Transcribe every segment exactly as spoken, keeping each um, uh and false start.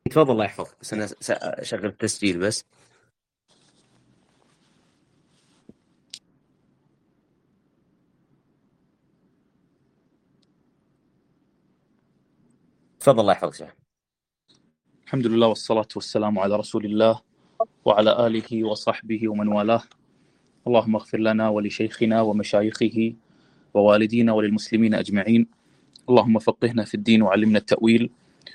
تفضل الله يحفظك، بس أنا أشغل التسجيل بس. تفضل الله يحفظك شيخ. الحمد لله والصلاة والسلام على رسول الله وعلى آله وصحبه ومن والاه. اللهم اغفر لنا ولشيخنا ومشايخه ووالدينا وللمسلمين أجمعين. اللهم فقهنا في الدين وعلمنا التأويل.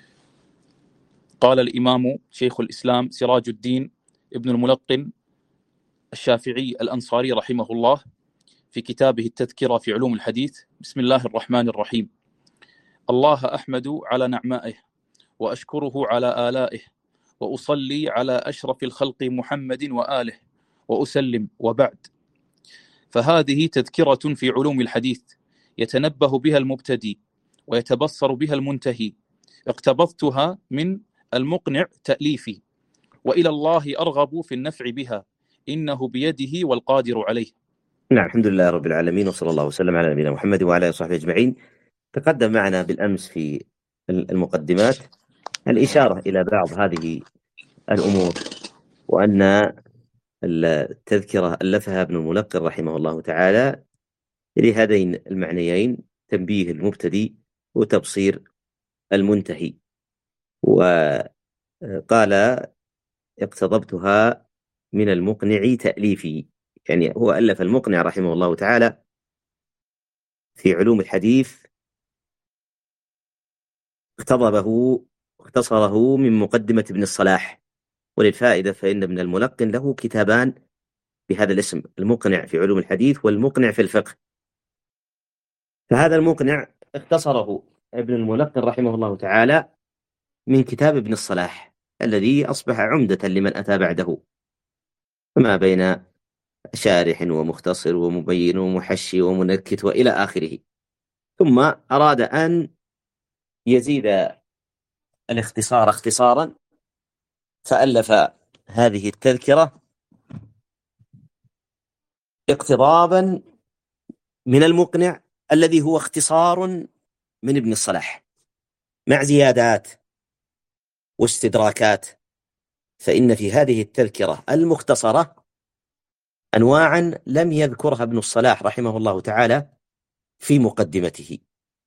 قال الإمام شيخ الإسلام سراج الدين ابن الملقن الشافعي الأنصاري رحمه الله في كتابه التذكرة في علوم الحديث: بسم الله الرحمن الرحيم. الله أحمد على نعمائه وأشكره على آلائه وأصلي على أشرف الخلق محمد وآله وأسلم، وبعد. فهذه تذكرة في علوم الحديث يتنبه بها المبتدي ويتبصر بها المنتهي. اقتبضتها من المقنع تأليفي، وإلى الله أرغب في النفع بها، إنه بيده والقادر عليه. نعم، الحمد لله رب العالمين، وصلى الله وسلم على نبينا محمد وعلى آله وصحبه أجمعين. تقدم معنا بالأمس في المقدمات الإشارة إلى بعض هذه الأمور، وأن التذكرة ألفها ابن الملقن رحمه الله تعالى لهذين المعنيين: تنبيه المبتدئ وتبصير المنتهي. وقال: اقتضبتها من المقنع تأليفي، يعني هو ألف المقنع رحمه الله تعالى في علوم الحديث، اقتضبه اختصره من مقدمة ابن الصلاح. وللفائدة فإن ابن الملقن له كتابان بهذا الاسم: المقنع في علوم الحديث والمقنع في الفقه. فهذا المقنع اختصره ابن الملقن رحمه الله تعالى من كتاب ابن الصلاح الذي أصبح عمدة لمن أتى بعده، ما بين شارح ومختصر ومبين ومحشي ومنكت وإلى آخره. ثم أراد أن يزيد الاختصار اختصارا، فألف هذه التذكرة اقتضابا من المقنع الذي هو اختصار من ابن الصلاح، مع زيادات واستدراكات. فإن في هذه التذكرة المختصرة أنواعا لم يذكرها ابن الصلاح رحمه الله تعالى في مقدمته.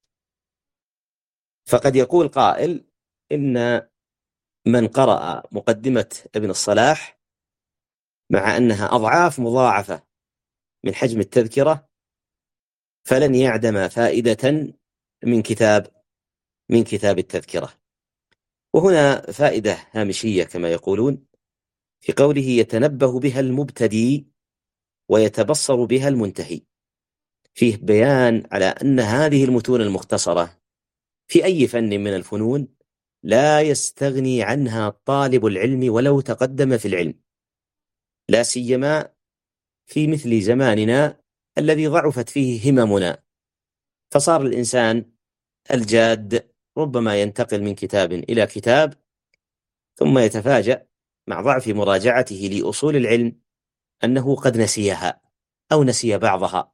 فقد يقول قائل إن من قرأ مقدمة ابن الصلاح مع أنها أضعاف مضاعفة من حجم التذكرة فلن يعدم فائدة من كتاب من كتاب التذكرة. وهنا فائدة هامشية كما يقولون في قوله: يتنبه بها المبتدي ويتبصر بها المنتهي. فيه بيان على أن هذه المتون المختصرة في أي فن من الفنون لا يستغني عنها طالب العلم ولو تقدم في العلم، لا سيما في مثل زماننا الذي ضعفت فيه هممنا، فصار الإنسان الجاد ربما ينتقل من كتاب إلى كتاب ثم يتفاجأ مع ضعف مراجعته لأصول العلم أنه قد نسيها أو نسي بعضها.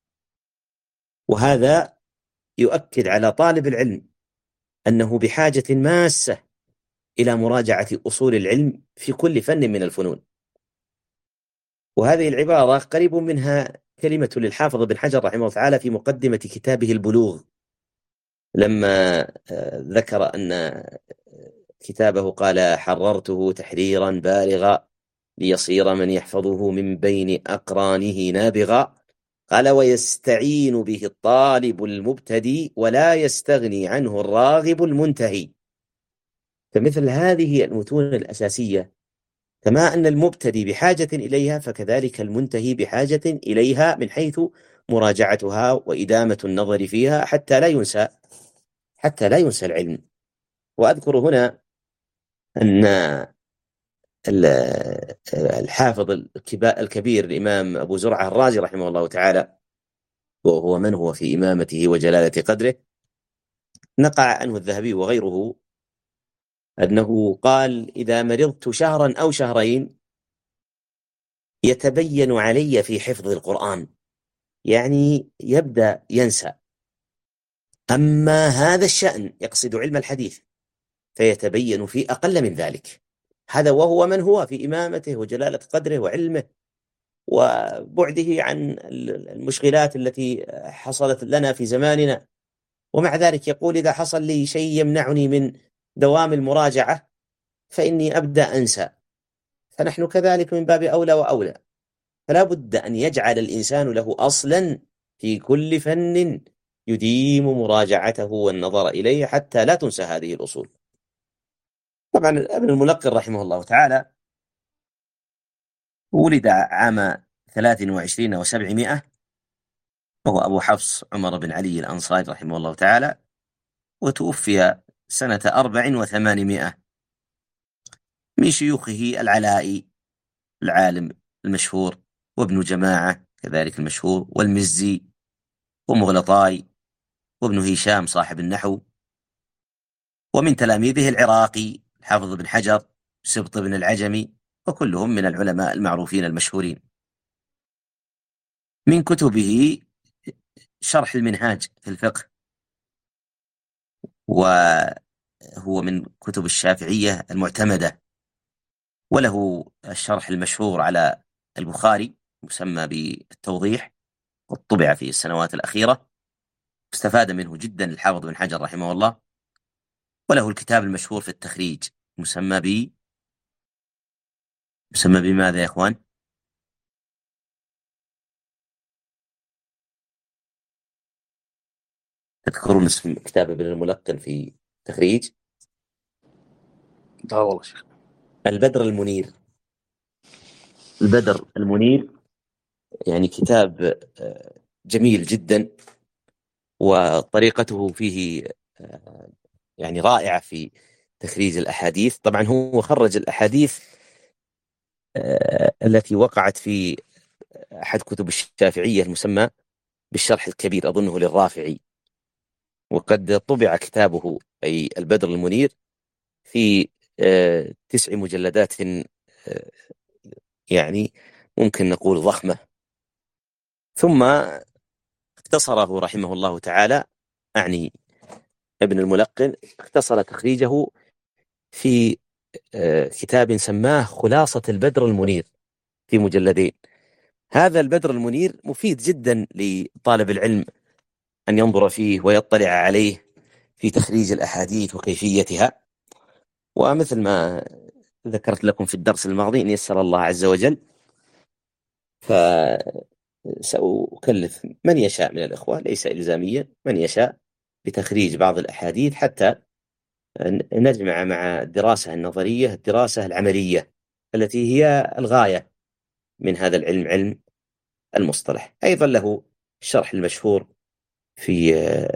وهذا يؤكد على طالب العلم أنه بحاجة ماسة إلى مراجعة أصول العلم في كل فن من الفنون. وهذه العبارة قريب منها كلمة للحافظ بن حجر رحمه الله تعالى في مقدمة كتابه البلوغ، لما ذكر أن كتابه قال: حررته تحريرا بالغا ليصير من يحفظه من بين أقرانه نابغا. قال: ويستعين به الطالب المبتدي ولا يستغني عنه الراغب المنتهي. فمثل هذه المتون الأساسية، كما أن المبتدي بحاجة إليها فكذلك المنتهي بحاجة إليها من حيث مراجعتها وإدامة النظر فيها حتى لا ينسى حتى لا ينسى العلم. وأذكر هنا أن الحافظ الكبير الإمام أبو زرعة الرازي رحمه الله تعالى، وهو من هو في إمامته وجلالة قدره، نقع عنه الذهبي وغيره أنه قال: إذا مرضت شهرا أو شهرين يتبين علي في حفظ القرآن، يعني يبدأ ينسى. أما هذا الشأن، يقصد علم الحديث، فيتبين في أقل من ذلك. هذا وهو من هو في إمامته وجلالة قدره وعلمه وبعده عن المشغلات التي حصلت لنا في زماننا، ومع ذلك يقول إذا حصل لي شيء يمنعني من دوام المراجعة فإني أبدأ أنسى. فنحن كذلك من باب أولى وأولى، فلا بد أن يجعل الإنسان له أصلا في كل فن يديم مراجعته والنظر إليه حتى لا تنسى هذه الأصول. طبعا ابن الملقن رحمه الله تعالى ولد عام ثلاث وعشرين وسبعمائة، وهو أبو حفص عمر بن علي الأنصاري رحمه الله تعالى، وتوفي سنة أربع وثمانمائة. من شيوخه العلائي العالم المشهور، وابن جماعة كذلك المشهور، والمزي، ومغلطاي، وابن هشام صاحب النحو. ومن تلاميذه العراقي حافظ بن حجر، سبط بن العجمي، وكلهم من العلماء المعروفين المشهورين. من كتبه شرح المنهاج في الفقه، وهو من كتب الشافعية المعتمدة، وله الشرح المشهور على البخاري مسمى بالتوضيح، وطبع في السنوات الأخيرة، استفاد منه جدا الحافظ بن حجر رحمه الله. وله الكتاب المشهور في التخريج مسمى ب مسمى بماذا يا إخوان؟ تذكرون اسم كتاب ابن الملقن في تخريج؟ لا والله شيخ. البدر المنير. البدر المنير يعني كتاب جميل جدا، وطريقته فيه يعني رائعة في تخريج الأحاديث. طبعا هو خرج الأحاديث التي وقعت في أحد كتب الشافعية المسمى بالشرح الكبير، أظنه للرافعي، وقد طبع كتابه أي البدر المنير في تسع مجلدات، يعني ممكن نقول ضخمة. ثم اختصره رحمه الله تعالى، أعني ابن الملقن، اختصر تخريجه في كتاب سماه خلاصة البدر المنير في مجلدين. هذا البدر المنير مفيد جدا لطالب العلم أن ينظر فيه ويطلع عليه في تخريج الأحاديث وكيفيتها. ومثل ما ذكرت لكم في الدرس الماضي إن يسر الله عز وجل فسأكلف من يشاء من الإخوة، ليس إلزاميا، من يشاء بتخريج بعض الأحاديث حتى نجمع مع الدراسة النظرية الدراسة العملية التي هي الغاية من هذا العلم، علم المصطلح. أيضا له الشرح المشهور في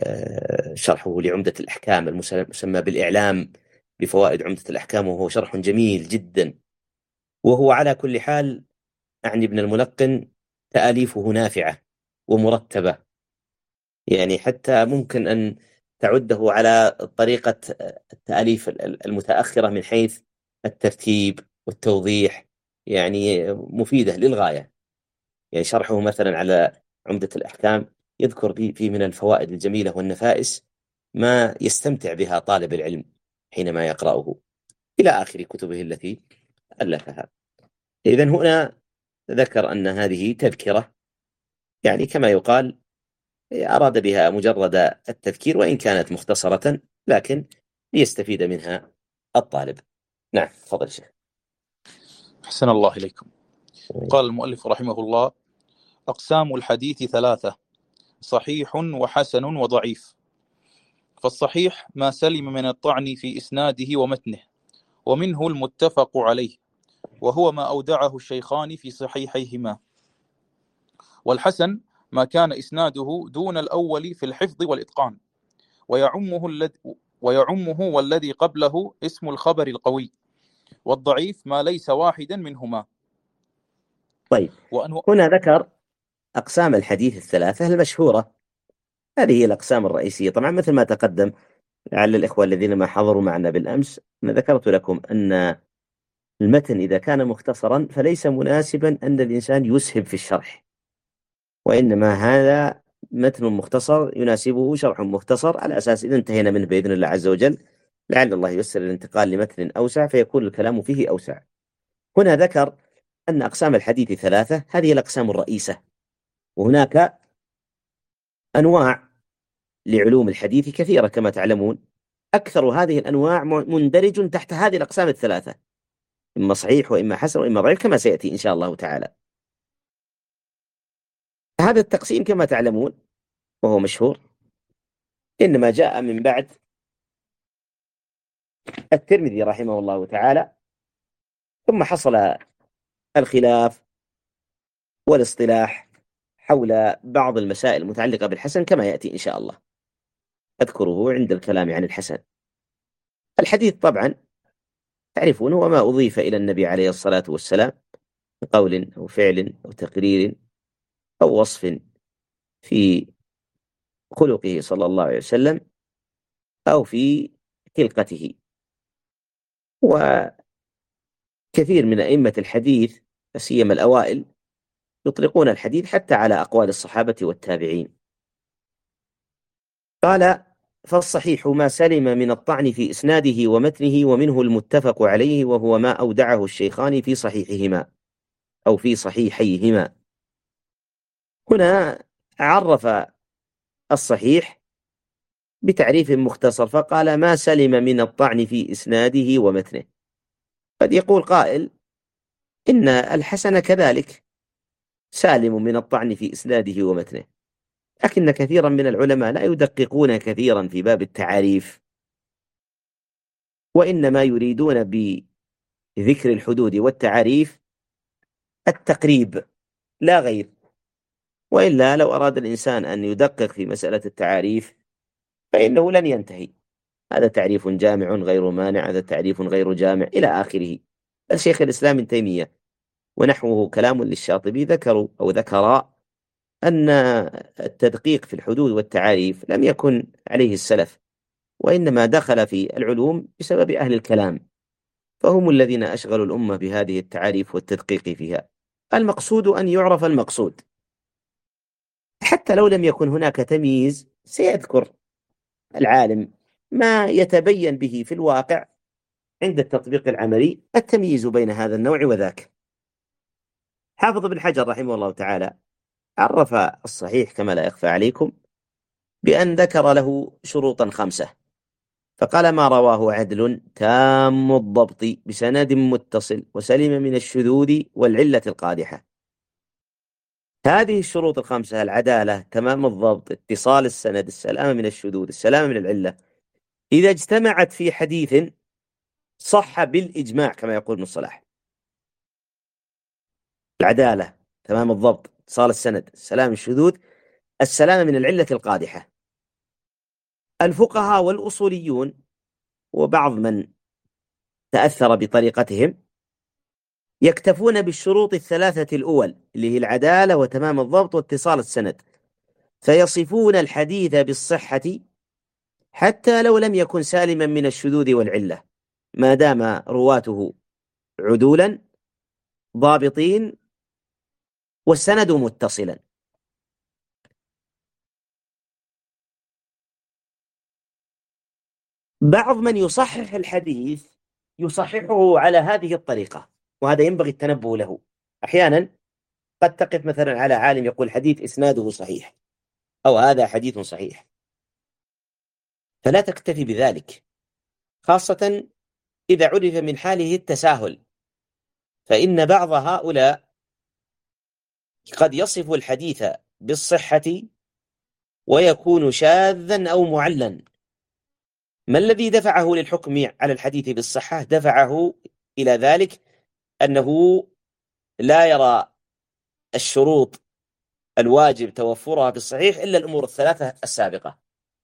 شرحه لعمدة الأحكام المسمى بالإعلام بفوائد عمدة الأحكام، وهو شرح جميل جدا. وهو على كل حال أعني ابن الملقن تأليفه نافعة ومرتبة، يعني حتى ممكن أن تعده على طريقة التأليف المتأخرة من حيث الترتيب والتوضيح، يعني مفيدة للغاية. يعني شرحه مثلا على عمدة الأحكام يذكر فيه من الفوائد الجميلة والنفائس ما يستمتع بها طالب العلم حينما يقرأه، إلى آخر كتبه التي ألفها. إذن هنا ذكر أن هذه تذكرة، يعني كما يقال أراد بها مجرد التذكير وإن كانت مختصرة، لكن ليستفيد منها الطالب. نعم تفضل شيخ. أحسن الله إليكم. قال المؤلف رحمه الله: أقسام الحديث ثلاثة: صحيح وحسن وضعيف. فالصحيح ما سلم من الطعن في إسناده ومتنه، ومنه المتفق عليه، وهو ما أودعه الشيخان في صحيحيهما. والحسن ما كان إسناده دون الأول في الحفظ والإتقان، ويعمه الذي ويعمه والذي قبله اسم الخبر القوي. والضعيف ما ليس واحدا منهما. طيب وأنه... هنا ذكر أقسام الحديث الثلاثة المشهورة. هذه هي الأقسام الرئيسية. طبعا مثل ما تقدم لعل الإخوة الذين ما حضروا معنا بالأمس، أنا ذكرت لكم أن المتن إذا كان مختصرا فليس مناسبا أن الإنسان يسهب في الشرح، وإنما هذا متن مختصر يناسبه شرح مختصر، على أساس إذا انتهينا منه بإذن الله عز وجل لعل الله ييسر الانتقال لمتن أوسع فيكون الكلام فيه أوسع. هنا ذكر أن أقسام الحديث ثلاثة، هذه الأقسام الرئيسة، وهناك أنواع لعلوم الحديث كثيرة كما تعلمون، أكثر هذه الأنواع مندرج تحت هذه الأقسام الثلاثة، إما صحيح وإما حسن وإما ضعيف كما سيأتي إن شاء الله تعالى. هذا التقسيم كما تعلمون وهو مشهور إنما جاء من بعد الترمذي رحمه الله تعالى، ثم حصل الخلاف والاصطلاح حول بعض المسائل المتعلقة بالحسن كما يأتي إن شاء الله، أذكره عند الكلام عن الحسن. الحديث طبعا تعرفون هو ما أضيف إلى النبي عليه الصلاة والسلام بقول أو فعل أو تقرير أو وصف في خلقه صلى الله عليه وسلم أو في خلقته. وكثير من أئمة الحديث سيما الأوائل يطلقون الحديث حتى على أقوال الصحابة والتابعين. قال: فالصحيح ما سلم من الطعن في إسناده ومتنه، ومنه المتفق عليه وهو ما أودعه الشيخان في صحيحهما أو في صحيحيهما. هنا عرف الصحيح بتعريف مختصر فقال: ما سلم من الطعن في إسناده ومتنه. قد يقول قائل إن الحسن كذلك سالم من الطعن في إسناده ومتنه، لكن كثيرا من العلماء لا يدققون كثيرا في باب التعاريف، وإنما يريدون بذكر الحدود والتعاريف التقريب لا غير، وإلا لو أراد الإنسان أن يدقق في مسألة التعاريف فإنه لن ينتهي، هذا تعريف جامع غير مانع، هذا تعريف غير جامع إلى آخره. الشيخ الإسلام ابن تيمية ونحوه كلام للشاطبي ذكروا أو ذكرا أن التدقيق في الحدود والتعاريف لم يكن عليه السلف، وإنما دخل في العلوم بسبب أهل الكلام، فهم الذين أشغلوا الأمة بهذه التعاريف والتدقيق فيها. المقصود أن يعرف المقصود، حتى لو لم يكن هناك تمييز سيذكر العالم ما يتبين به في الواقع عند التطبيق العملي التمييز بين هذا النوع وذاك. حافظ ابن حجر رحمه الله تعالى عرف الصحيح كما لا يخفى عليكم بأن ذكر له شروطا خمسة، فقال: ما رواه عدل تام الضبط بسند متصل وسلم من الشذوذ والعلة القادحة. هذه الشروط الخمسة: العدالة، تمام الضبط، اتصال السند، السلامة من الشذوذ، السلامة من العلة، إذا اجتمعت في حديث صح بالإجماع كما يقول ابن الصلاح. العدالة، تمام الضبط، اتصال السند، السلامة من الشذوذ، السلامة من العلة القادحة. الفقهاء والأصوليون وبعض من تأثر بطريقتهم يكتفون بالشروط الثلاثة الأول اللي هي العدالة وتمام الضبط واتصال السند، فيصفون الحديث بالصحة حتى لو لم يكن سالما من الشذوذ والعلة، ما دام رواته عدولا ضابطين والسند متصلا. بعض من يصحح الحديث يصححه على هذه الطريقة، وهذا ينبغي التنبه له. أحيانا قد تقف مثلا على عالم يقول حديث إسناده صحيح أو هذا حديث صحيح، فلا تكتفي بذلك، خاصة إذا عرف من حاله التساهل، فإن بعض هؤلاء قد يصف الحديث بالصحة ويكون شاذا أو معلا. ما الذي دفعه للحكم على الحديث بالصحة؟ دفعه إلى ذلك أنه لا يرى الشروط الواجب توفرها بالصحيح إلا الأمور الثلاثة السابقة.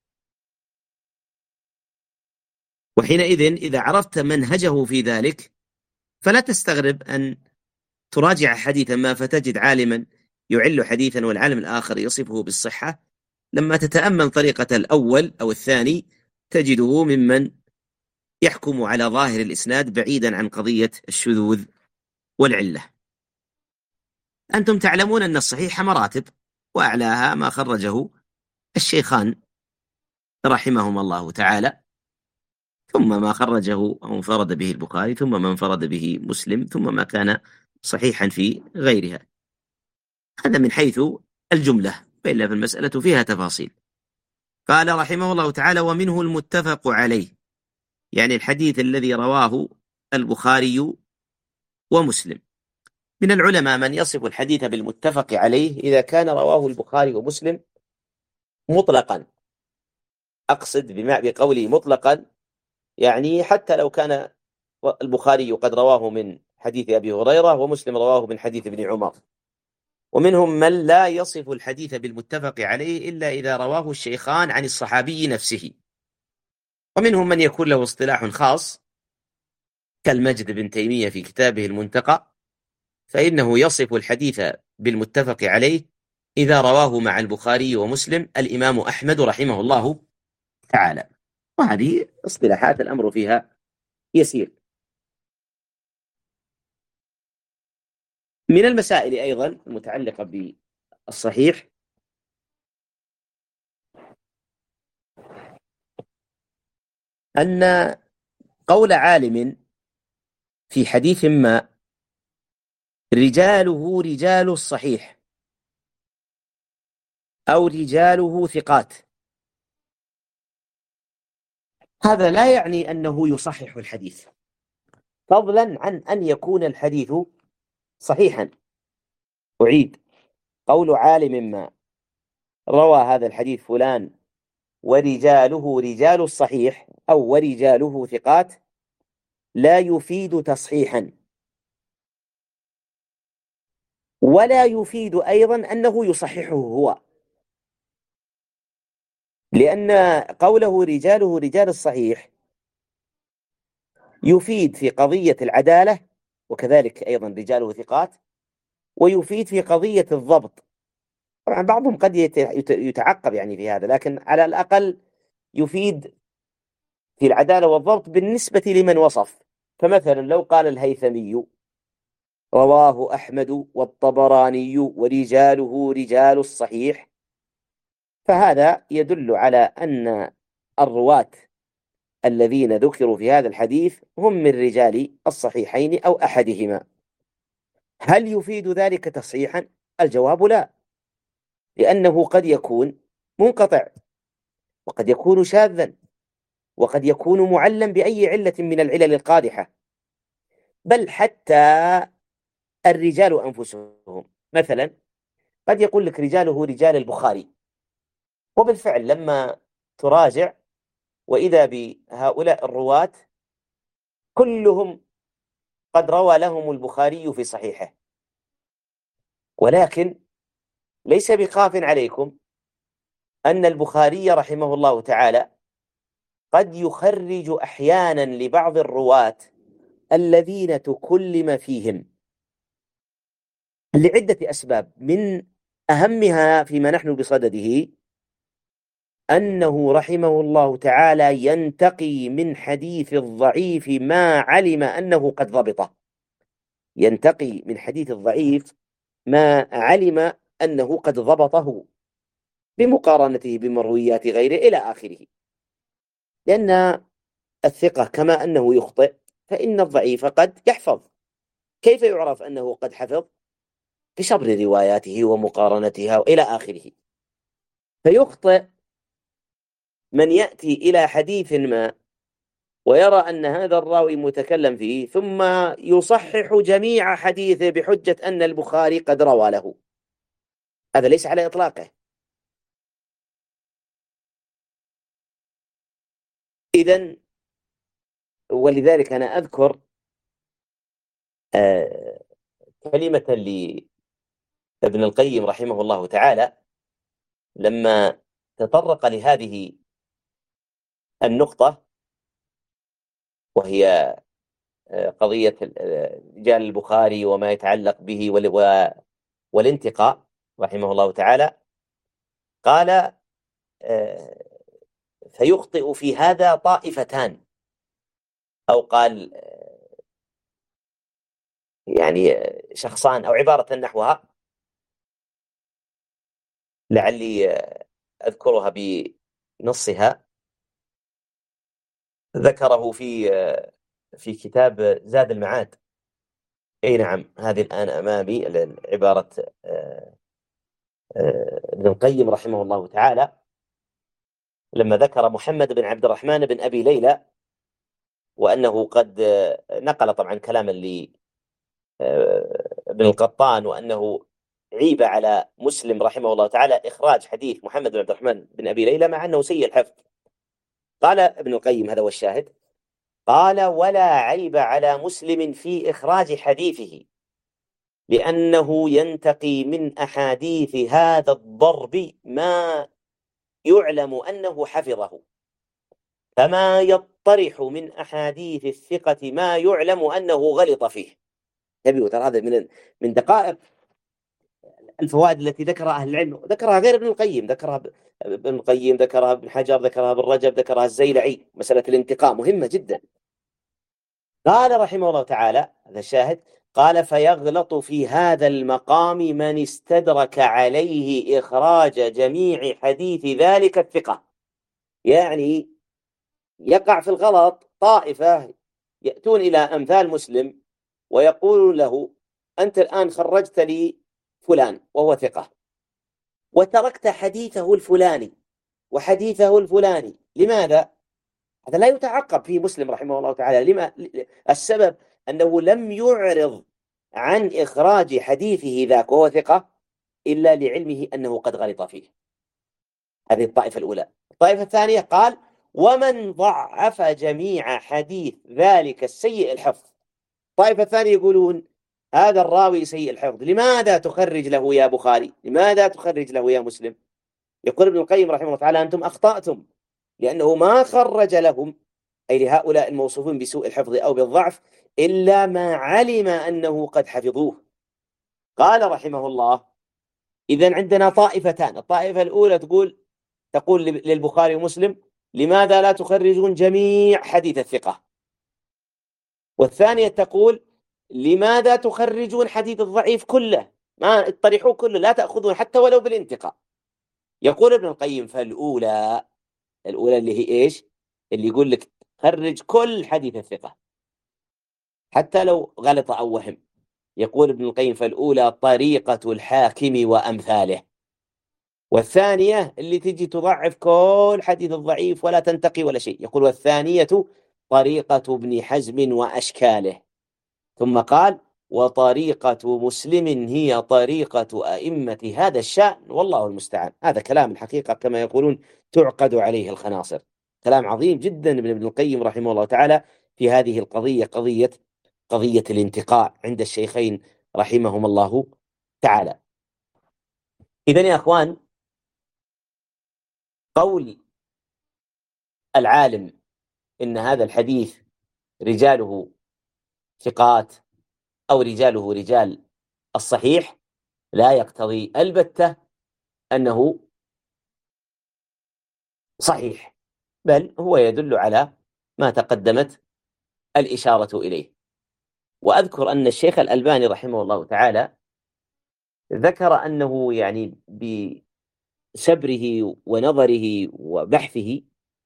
وحينئذ إذا عرفت منهجه في ذلك فلا تستغرب أن تراجع حديثا ما فتجد عالما يعل حديثا والعالم الآخر يصفه بالصحة، لما تتأمل طريقة الأول أو الثاني تجده ممن يحكم على ظاهر الإسناد بعيدا عن قضية الشذوذ والعلة. أنتم تعلمون أن الصحيح مراتب، وأعلاها ما خرجه الشيخان رحمهما الله تعالى، ثم ما خرجه أو انفرد به البخاري، ثم ما انفرد به مسلم، ثم ما كان صحيحا في غيرها. هذا من حيث الجملة، وإلا في المسألة فيها تفاصيل. قال رحمه الله تعالى: ومنه المتفق عليه، يعني الحديث الذي رواه البخاري ومسلم. من العلماء من يصف الحديث بالمتفق عليه إذا كان رواه البخاري ومسلم مطلقا. أقصد بما بقولي مطلقا يعني حتى لو كان البخاري قد رواه من حديث أبي هريرة ومسلم رواه من حديث ابن عمر. ومنهم من لا يصف الحديث بالمتفق عليه إلا إذا رواه الشيخان عن الصحابي نفسه. ومنهم من يكون له اصطلاح خاص كالمجد بن تيمية في كتابه المنتقى، فإنه يصف الحديث بالمتفق عليه إذا رواه مع البخاري ومسلم الإمام أحمد رحمه الله تعالى. وهذه اصطلاحات الأمر فيها يسير. من المسائل أيضا المتعلقة بالصحيح أن قول عالم في حديث ما رجاله رجال الصحيح أو رجاله ثقات، هذا لا يعني أنه يصحح الحديث، فضلا عن أن يكون الحديث صحيحا. أعيد: قول عالم ما روى هذا الحديث فلان ورجاله رجال الصحيح أو ورجاله ثقات لا يفيد تصحيحا، ولا يفيد أيضا أنه يصححه هو، لأن قوله رجاله رجال الصحيح يفيد في قضية العدالة، وكذلك أيضا رجاله ثقات، ويفيد في قضية الضبط. طبعا بعضهم قد يتعقب يعني في هذا، لكن على الأقل يفيد في العدالة والضبط بالنسبة لمن وصف. فمثلا لو قال الهيثمي رواه أحمد والطبراني ورجاله رجال الصحيح، فهذا يدل على أن الرواة الذين ذكروا في هذا الحديث هم من رجال الصحيحين أو أحدهما. هل يفيد ذلك تصحيحا؟ الجواب لا، لأنه قد يكون منقطع، وقد يكون شاذا، وقد يكون معلم بأي علة من العلل القادحة، بل حتى الرجال أنفسهم. مثلا قد يقول لك رجاله رجال البخاري، وبالفعل لما تراجع وإذا بهؤلاء الرواة كلهم قد روى لهم البخاري في صحيحه، ولكن ليس بخاف عليكم أن البخاري رحمه الله تعالى قد يخرج أحيانا لبعض الرواة الذين تكلم فيهم لعدة أسباب، من أهمها فيما نحن بصدده أنه رحمه الله تعالى ينتقي من حديث الضعيف ما علم أنه قد ضبطه، ينتقي من حديث الضعيف ما علم أنه قد ضبطه بمقارنته بمرويات غيره إلى آخره. لأن الثقة كما أنه يخطئ فإن الضعيف قد يحفظ. كيف يعرف أنه قد حفظ؟ بشبر رواياته ومقارنتها وإلى آخره. فيخطئ من يأتي إلى حديث ما ويرى أن هذا الراوي متكلم فيه ثم يصحح جميع حديثه بحجة أن البخاري قد روى له، هذا ليس على إطلاقه. إذن ولذلك أنا أذكر آه كلمة لابن القيم رحمه الله تعالى لما تطرق لهذه النقطة، وهي قضية رجال البخاري وما يتعلق به والانتقاء رحمه الله تعالى. قال فيخطئ في هذا طائفتان، أو قال يعني شخصان أو عبارة نحوها، لعلي أذكرها بنصها. ذكره في في كتاب زاد المعاد. اي نعم، هذه الآن أمامي عبارة ابن القيم رحمه الله تعالى لما ذكر محمد بن عبد الرحمن بن أبي ليلى، وأنه قد نقل طبعا كلاما لابن القطان، وأنه عيب على مسلم رحمه الله تعالى إخراج حديث محمد بن عبد الرحمن بن أبي ليلى مع أنه سيء الحفظ. قال ابن القيم، هذا هو الشاهد، قال: ولا عيب على مسلم في إخراج حديثه، لأنه ينتقي من أحاديث هذا الضرب ما يعلم أنه حفظه، فما يطرح من أحاديث الثقة ما يعلم أنه غلط فيه. تبي ترى هذا من من دقائق الفوائد التي ذكرها أهل العلم، ذكرها غير ابن القيم، ذكرها ابن القيم، ذكرها ابن حجر، ذكرها ابن رجب، ذكرها الزيلعي. مسألة الانتقاء مهمة جدا. قال رحمه الله تعالى، هذا الشاهد، قال: فيغلط في هذا المقام من استدرك عليه إخراج جميع حديث ذلك الثقة. يعني يقع في الغلط طائفة يأتون إلى أمثال مسلم ويقول له: أنت الآن خرجت لي فلان وهو ثقة، وتركت حديثه الفلاني وحديثه الفلاني، لماذا؟ هذا لا يتعقب فيه مسلم رحمه الله تعالى. لما؟ السبب أنه لم يعرض عن إخراج حديثه ذاك وهو ثقة إلا لعلمه أنه قد غلط فيه. هذه الطائفة الأولى. الطائفة الثانية قال: ومن ضعف جميع حديث ذلك السيء الحفظ. الطائفة الثانية يقولون: هذا الراوي سيء الحفظ، لماذا تخرج له يا بخاري؟ لماذا تخرج له يا مسلم؟ يقول ابن القيم رحمه الله تعالى: أنتم أخطأتم، لأنه ما خرج لهم، أي لهؤلاء الموصوفين بسوء الحفظ أو بالضعف، إلا ما علم أنه قد حفظوه. قال رحمه الله: إذن عندنا طائفتان. الطائفة الأولى تقول تقول للبخاري ومسلم: لماذا لا تخرجون جميع حديث الثقة؟ والثانية تقول: لماذا تخرجون حديث الضعيف كله؟ ما اطرحوه كله، لا تأخذون حتى ولو بالانتقاء. يقول ابن القيم: فالأولى، الأولى اللي هي إيش؟ اللي يقول لك خرج كل حديث الثقة حتى لو غلط أو وهم. يقول ابن القيم: فالأولى طريقة الحاكم وأمثاله. والثانية اللي تجي تضعف كل حديث الضعيف ولا تنتقي ولا شيء. يقول: والثانية طريقة ابن حزم وأشكاله. ثم قال: وطريقة مسلم هي طريقة أئمة هذا الشأن، والله المستعان. هذا كلام الحقيقة كما يقولون تعقد عليه الخناصر. كلام عظيم جدا من ابن القيم رحمه الله تعالى في هذه القضية، قضية قضية الانتقاء عند الشيخين رحمهم الله تعالى. إذن يا أخوان، قول العالم إن هذا الحديث رجاله ثقات أو رجاله رجال الصحيح لا يقتضي البتة أنه صحيح، بل هو يدل على ما تقدمت الإشارة إليه. وأذكر أن الشيخ الألباني رحمه الله تعالى ذكر أنه يعني بسبره ونظره وبحثه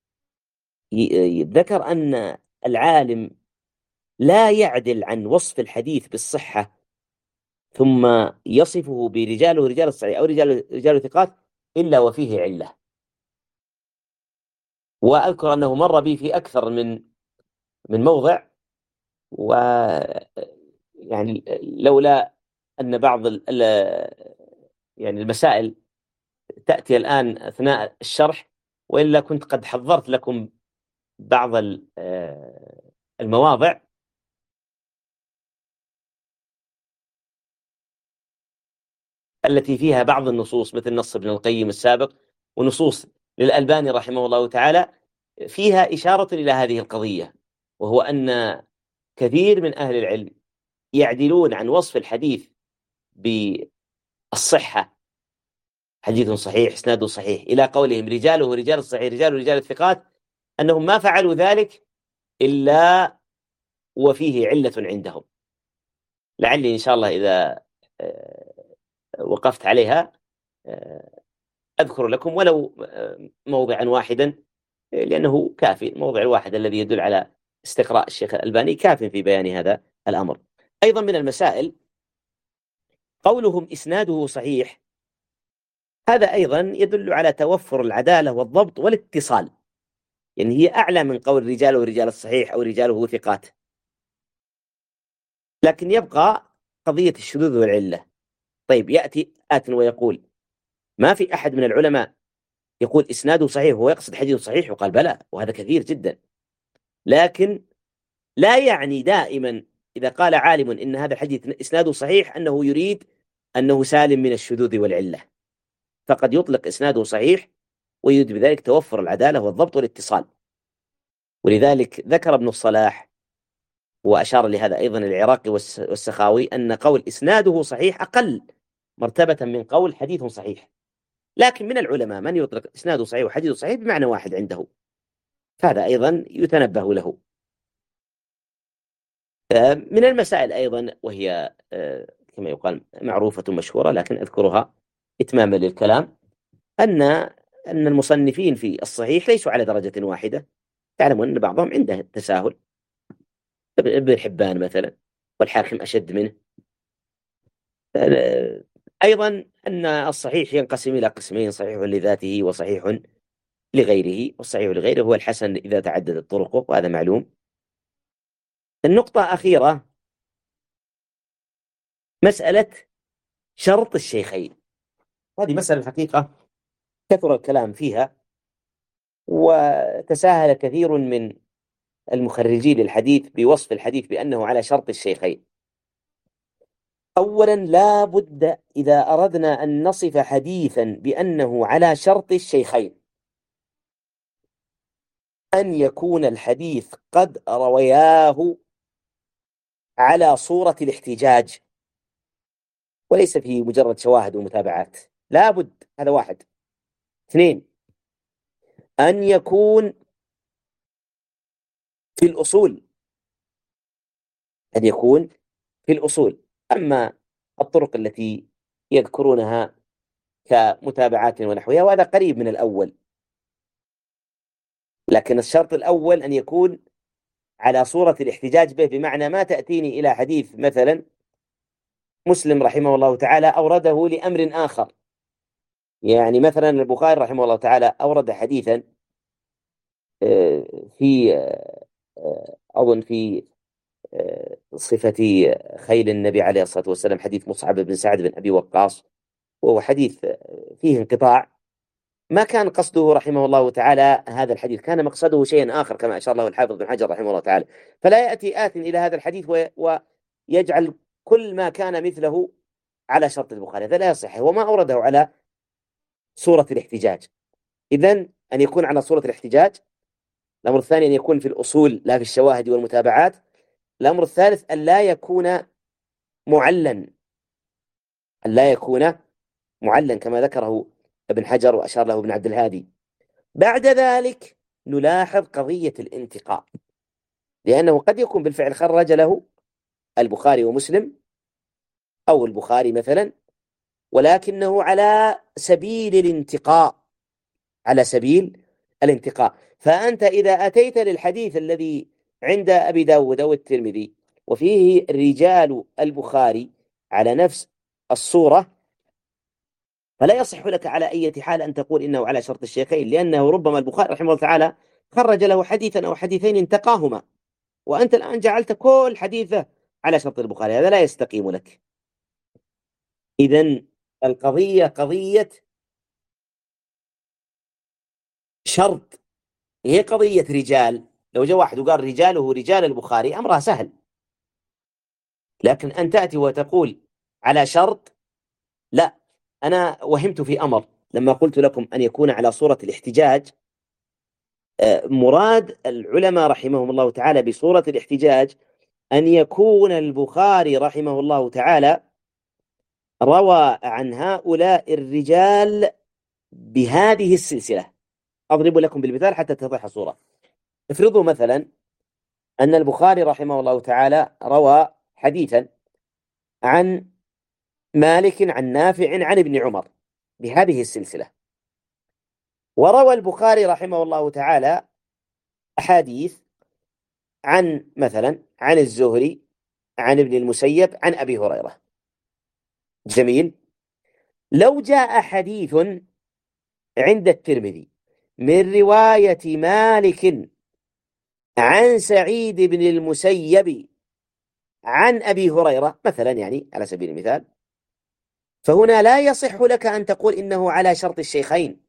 ذكر أن العالم لا يعدل عن وصف الحديث بالصحة ثم يصفه برجاله رجال الصحيح أو رجال رجال ثقات إلا وفيه علة. وأذكر أنه مر بي في أكثر من من موضع، و يعني لولا أن بعض ال يعني المسائل تأتي الآن أثناء الشرح، وإلا كنت قد حضرت لكم بعض المواضع التي فيها بعض النصوص مثل نص ابن القيم السابق ونصوص للألباني رحمه الله تعالى فيها إشارة إلى هذه القضية، وهو أن كثير من أهل العلم يعدلون عن وصف الحديث بالصحة، حديث صحيح اسناده صحيح، إلى قولهم رجاله رجال الصحيح رجال رجال الثقات، أنهم ما فعلوا ذلك إلا وفيه علة عندهم. لعلي إن شاء الله إذا وقفت عليها أذكر لكم ولو موضعا واحدا لأنه كافي. الموضع الواحد الذي يدل على استقراء الشيخ الألباني كاف في بيان هذا الأمر. أيضا من المسائل قولهم إسناده صحيح، هذا أيضا يدل على توفر العدالة والضبط والاتصال، يعني هي أعلى من قول رجاله رجال الصحيح أو رجاله ثقات. لكن يبقى قضية الشذوذ والعلة. طيب يأتي آت ويقول ما في أحد من العلماء يقول إسناده صحيح وهو يقصد حديث صحيح، وقال بلى، وهذا كثير جدا. لكن لا يعني دائما إذا قال عالم إن هذا الحديث إسناده صحيح أنه يريد أنه سالم من الشذوذ والعلة، فقد يطلق إسناده صحيح ويريد بذلك توفر العدالة والضبط والاتصال. ولذلك ذكر ابن الصلاح وأشار لهذا أيضا العراقي والسخاوي أن قول إسناده صحيح أقل مرتبة من قول حديث صحيح. لكن من العلماء من يطلق إسناده صحيح وحديث صحيح بمعنى واحد عنده، فهذا أيضا يتنبه له. من المسائل أيضا وهي كما يقال معروفة مشهورة لكن أذكرها إتماما للكلام، أن أن المصنفين في الصحيح ليسوا على درجة واحدة. تعلمون أن بعضهم عنده تساهل، ابن حبان مثلا، والحاكم أشد منه. أيضا أن الصحيح ينقسم إلى قسمين: صحيح لذاته وصحيح لغيره. والصحيح لغيره هو الحسن إذا تعددت طرقه، وهذا معلوم. النقطة أخيرة مسألة شرط الشيخين. هذه مسألة الحقيقة كثر الكلام فيها، وتساهل كثير من المخرجين للحديث بوصف الحديث بأنه على شرط الشيخين. أولا لا بد إذا أردنا أن نصف حديثا بأنه على شرط الشيخين أن يكون الحديث قد روياه على صورة الاحتجاج وليس فيه مجرد شواهد ومتابعات. لا بد، هذا واحد. اثنين، أن يكون في الأصول، أن يكون في الأصول. أما الطرق التي يذكرونها كمتابعات ونحوها وهذا قريب من الأول، لكن الشرط الأول أن يكون على صورة الاحتجاج به، بمعنى ما تأتيني إلى حديث مثلا مسلم رحمه الله تعالى أورده لأمر آخر. يعني مثلا البخاري رحمه الله تعالى أورد حديثا في أظن في صفة خيل النبي عليه الصلاة والسلام، حديث مصعب بن سعد بن أبي وقاص، وهو حديث فيه انقطاع. ما كان قصده رحمه الله تعالى هذا الحديث، كان مقصده شيء آخر كما أشار له الحافظ بن حجر رحمه الله تعالى. فلا يأتي آت إلى هذا الحديث ويجعل كل ما كان مثله على شرط البخاري، هذا لا يصح، وما أورده على صورة الاحتجاج. إذن أن يكون على صورة الاحتجاج. الأمر الثاني أن يكون في الأصول لا في الشواهد والمتابعات. الأمر الثالث أن لا يكون معلن، أن لا يكون معلن كما ذكره ابن حجر وأشار له ابن عبد الهادي. بعد ذلك نلاحظ قضية الانتقاء، لأنه قد يكون بالفعل خرج له البخاري ومسلم أو البخاري مثلا، ولكنه على سبيل الانتقاء، على سبيل الانتقاء. فأنت إذا أتيت للحديث الذي عند أبي داود أو الترمذي وفيه رجال البخاري على نفس الصورة، فلا يصح لك على أي حال أن تقول إنه على شرط الشيخين، لأنه ربما البخاري رحمه الله تعالى خرج له حديثا أو حديثين انتقاهما، وأنت الآن جعلت كل حديثه على شرط البخاري، هذا لا يستقيم لك. إذن القضية قضية شرط، هي قضية رجال. لو جاء واحد وقال رجاله رجال البخاري أمرها سهل، لكن أن تأتي وتقول على شرط، لا. أنا وهمت في أمر لما قلت لكم أن يكون على صورة الاحتجاج. مراد العلماء رحمهم الله تعالى بصورة الاحتجاج أن يكون البخاري رحمه الله تعالى روى عن هؤلاء الرجال بهذه السلسلة. أضرب لكم بالمثال حتى تتضح الصورة. افرضوا مثلا أن البخاري رحمه الله تعالى روى حديثا عن مالك عن نافع عن ابن عمر بهذه السلسلة، وروى البخاري رحمه الله تعالى أحاديث عن مثلا عن الزهري عن ابن المسيب عن أبي هريرة. جميل. لو جاء حديث عند الترمذي من رواية مالك عن سعيد بن المسيب عن أبي هريرة مثلا، يعني على سبيل المثال، فهنا لا يصح لك أن تقول إنه على شرط الشيخين.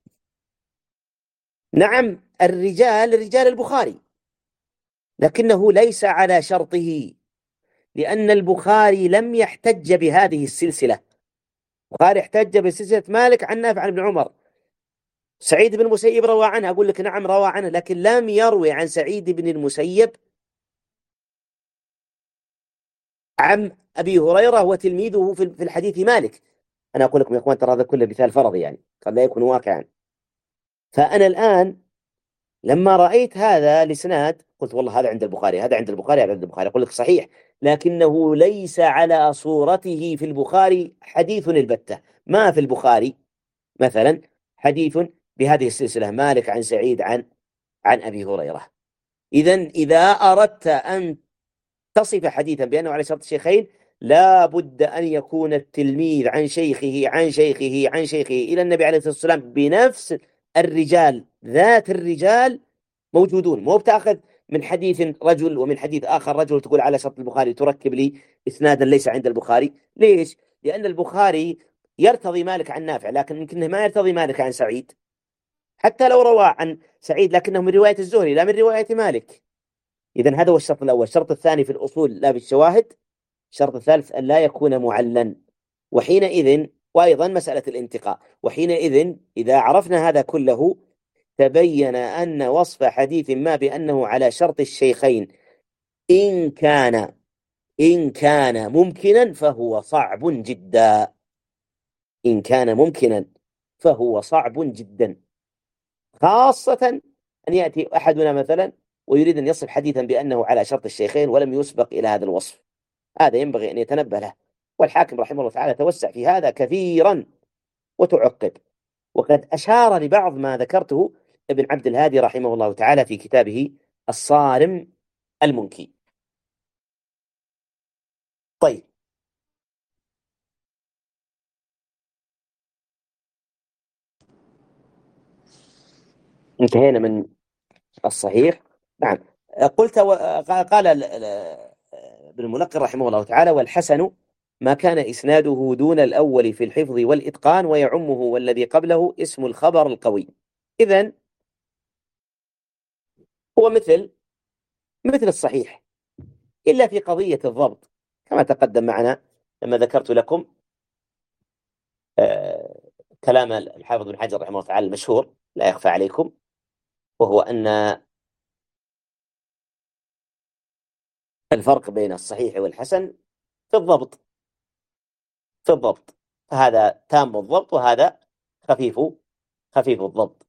نعم الرجال رجال البخاري، لكنه ليس على شرطه، لأن البخاري لم يحتج بهذه السلسلة. البخاري احتج بسلسلة مالك عن نافع عن ابن عمر. سعيد بن المسيب روى عنه، أقول لك نعم روى عنه، لكن لم يروي عن سعيد بن المسيب عن أبي هريرة وتلميذه في الحديث مالك. أنا أقول لكم يا أخوان ترى هذا كله مثال فرضي، يعني قد لا يكون واقعا. فأنا الآن لما رأيت هذا الإسناد قلت والله هذا عند البخاري، هذا عند البخاري، هذا عند البخاري. أقول لك صحيح، لكنه ليس على صورته في البخاري حديث البتة. ما في البخاري مثلا حديث بهذه السلسلة مالك عن سعيد عن عن أبي هريرة. إذا إذا أردت أن تصف حديثا بأنه على شرط الشيخين لا بد أن يكون التلميذ عن شيخه عن شيخه عن شيخه إلى النبي عليه الصلاة والسلام بنفس الرجال، ذات الرجال موجودون. مو بتاخذ من حديث رجل ومن حديث آخر رجل تقول على شرط البخاري، تركب لي إسنادا ليس عند البخاري. ليش؟ لأن البخاري يرتضي مالك عن نافع، لكن يمكنه ما يرتضي مالك عن سعيد، حتى لو روى عن سعيد لكنه من رواية الزهري لا من رواية مالك. إذن هذا هو الشرط الأول. الشرط الثاني في الأصول لا بالشواهد. الشرط الثالث أن لا يكون معلا. وحينئذ وأيضا مسألة الانتقاء. وحينئذ إذا عرفنا هذا كله تبين أن وصف حديث ما بأنه على شرط الشيخين إن كان إن كان ممكنا فهو صعب جدا. إن كان ممكنا فهو صعب جدا، خاصة أن يأتي أحدنا مثلا ويريد أن يصف حديثا بأنه على شرط الشيخين ولم يسبق إلى هذا الوصف. هذا ينبغي أن يتنبه له. والحاكم رحمه الله تعالى توسع في هذا كثيرا وتعقب، وقد أشار لبعض ما ذكرته ابن عبد الهادي رحمه الله تعالى في كتابه الصارم المنكي. طيب، انتهينا من الصحيح. نعم. قلت و... قال ابن الملقن رحمه الله تعالى: والحسن ما كان إسناده دون الأول في الحفظ والإتقان ويعمه والذي قبله اسم الخبر القوي. إذن هو مثل مثل الصحيح إلا في قضية الضبط، كما تقدم معنا لما ذكرت لكم آه كلام الحافظ بن حجر رحمه الله تعالى المشهور لا يخفى عليكم، وهو أن الفرق بين الصحيح والحسن في الضبط في الضبط فهذا تام الضبط وهذا خفيف خفيف الضبط.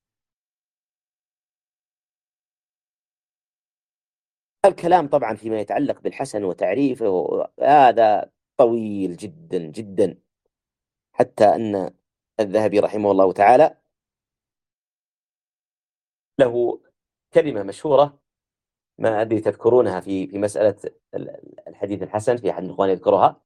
الكلام طبعا فيما يتعلق بالحسن وتعريفه هذا طويل جدا جدا، حتى أن الذهبي رحمه الله تعالى له كلمة مشهورة ما أدري تذكرونها في في مسألة الحديث الحسن، في أحد الإخوان يذكرها،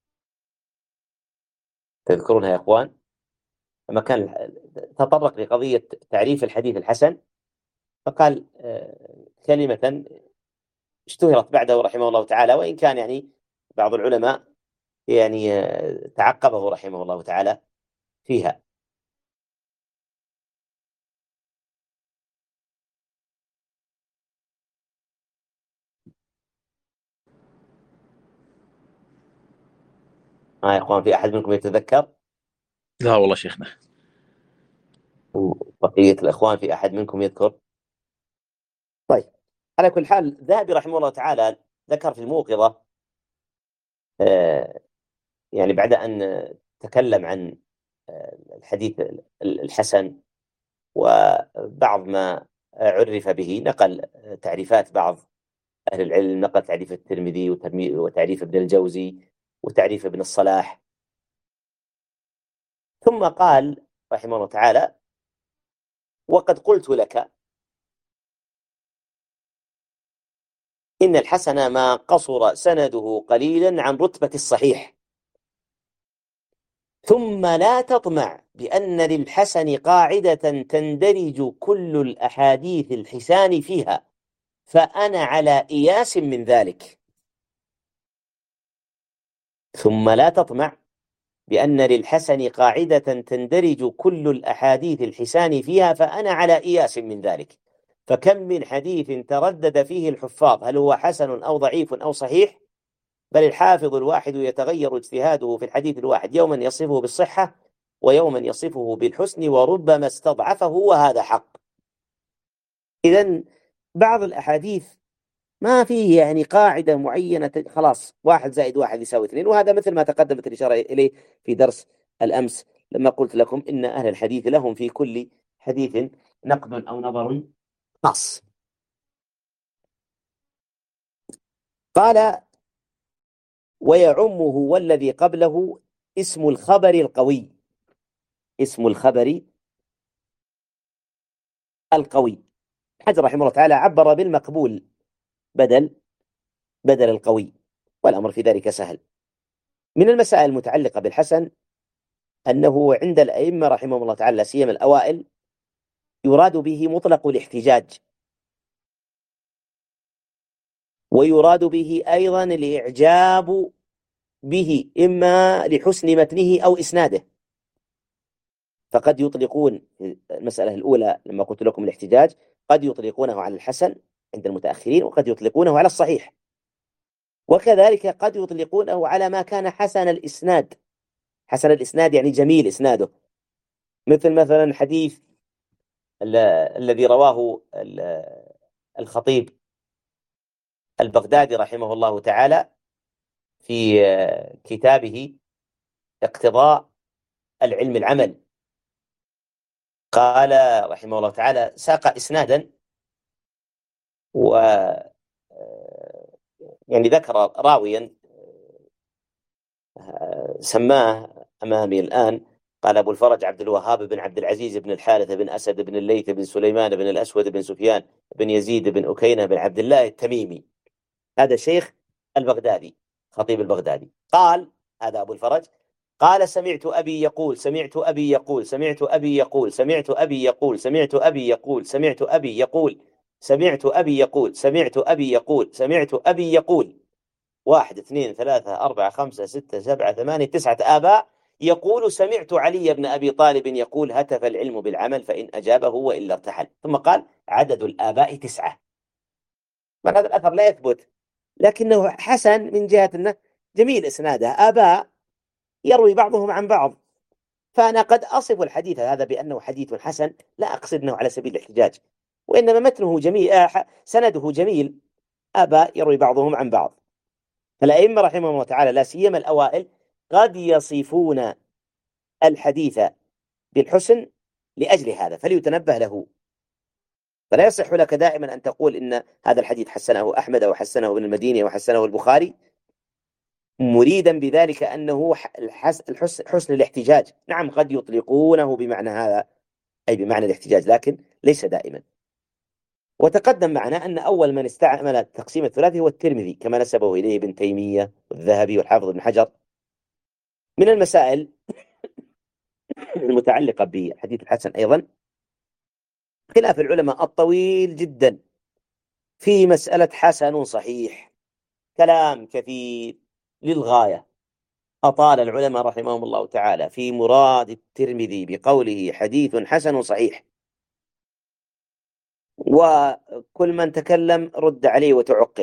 تذكرونها يا إخوان؟ لما كان تطرق لقضية تعريف الحديث الحسن فقال كلمة اشتهرت بعده رحمه الله تعالى، وإن كان يعني بعض العلماء يعني تعقبه رحمه الله تعالى فيها. ها يا إخوان، في أحد منكم يتذكر؟ لا والله شيخنا. بقية الإخوان في أحد منكم يذكر؟ طيب، على كل حال الذهبي رحمه الله تعالى ذكر في الموقظة يعني بعد أن تكلم عن الحديث الحسن وبعض ما عرف به، نقل تعريفات بعض أهل العلم، نقل تعريف الترمذي وتعريف ابن الجوزي وتعريف ابن الصلاح، ثم قال رحمه الله تعالى: وقد قلت لك إن الحسن ما قصر سنده قليلا عن رتبة الصحيح. ثم لا تطمع بأن للحسن قاعدة تندرج كل الأحاديث الحسان فيها، فأنا على إياس من ذلك. ثم لا تطمع بأن للحسن قاعدة تندرج كل الأحاديث الحسان فيها، فأنا على إياس من ذلك. فكم من حديث تردد فيه الحفاظ هل هو حسن أو ضعيف أو صحيح، بل الحافظ الواحد يتغير اجتهاده في الحديث الواحد، يوما يصفه بالصحة ويوما يصفه بالحسن وربما استضعفه، وهذا حق. إذن بعض الأحاديث ما فيه يعني قاعدة معينة خلاص واحد زائد واحد يساوي اثنين، وهذا مثل ما تقدمت الإشارة إليه في درس الأمس لما قلت لكم إن أهل الحديث لهم في كل حديث نقد أو نظر خاص. قال: ويعمه والذي قبله اسم الخبر القوي. اسم الخبر القوي. حجر رحمه الله تعالى عبر بالمقبول بدل بدل القوي، والأمر في ذلك سهل. من المسائل المتعلقة بالحسن أنه عند الأئمة رحمهم الله تعالى سيما الأوائل يراد به مطلق الاحتجاج، ويراد به أيضا الإعجاب به إما لحسن متنه أو إسناده. فقد يطلقون المسألة الأولى لما قلت لكم الاحتجاج، قد يطلقونه على الحسن عند المتأخرين، وقد يطلقونه على الصحيح، وكذلك قد يطلقونه على ما كان حسن الإسناد. حسن الإسناد يعني جميل إسناده، مثل مثلا حديث الذي رواه الخطيب البغدادي رحمه الله تعالى في كتابه اقتضاء العلم العمل. قال رحمه الله تعالى ساق إسنادا، و يعني ذكر راويا سماه أمامي الآن، قال أبو الفرج عبد الوهاب بن عبد العزيز بن الحارث بن أسد بن الليث بن سليمان بن الأسود بن سفيان بن يزيد بن أكينة بن عبد الله التميمي. هذا شيخ البغدادي خطيب البغدادي. قال هذا أبو الفرج قال: سمعت أبي يقول سمعت أبي يقول سمعت أبي يقول سمعت أبي يقول سمعت أبي يقول سمعت أبي يقول سمعت أبي يقول سمعت أبي يقول سمعت أبي يقول واحد اثنين ثلاثة أربعة خمسة ستة سبعة ثمانية تسعة آباء يقول: سمعت علي بن أبي طالب يقول: هتف العلم بالعمل فإن أجابه وإلا ارتحل. ثم قال: عدد الآباء تسعة. من هذا الأثر لا يثبت، لكنه حسن من جهة أنه جميل إسناده، آباء يروي بعضهم عن بعض. فأنا قد أصف الحديث هذا بأنه حديث حسن، لا أقصد أنه على سبيل الاحتجاج، وإنما متنه جميل، آه سنده جميل، آباء يروي بعضهم عن بعض. فالأئمة رحمهم الله تعالى لا سيما الأوائل قد يصفون الحديث بالحسن لأجل هذا، فليتنبه له. فلا يصح لك دائما أن تقول إن هذا الحديث حسنه أحمد أو حسنه ابن المديني أو حسنه البخاري مريدا بذلك أنه الحسن حسن الاحتجاج. نعم قد يطلقونه بمعنى هذا، أي بمعنى الاحتجاج، لكن ليس دائما. وتقدم معنا أن أول من استعمل التقسيم الثلاثي هو الترمذي، كما نسبه إليه ابن تيمية والذهبي والحافظ ابن حجر. من المسائل المتعلقة بالحديث الحسن أيضا خلاف العلماء الطويل جدا في مسألة حسن صحيح، كلام كثير للغاية. أطال العلماء رحمهم الله تعالى في مراد الترمذي بقوله حديث حسن صحيح، وكل من تكلم رد عليه وتعقب.